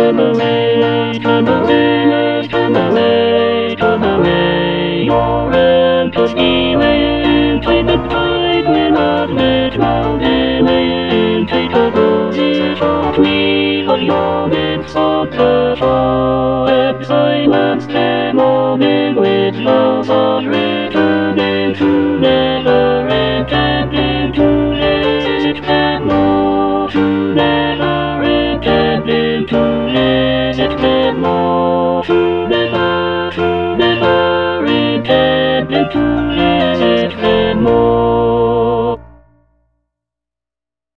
Come away, come away, come away, come away. Your empathy will between the tide will not let go.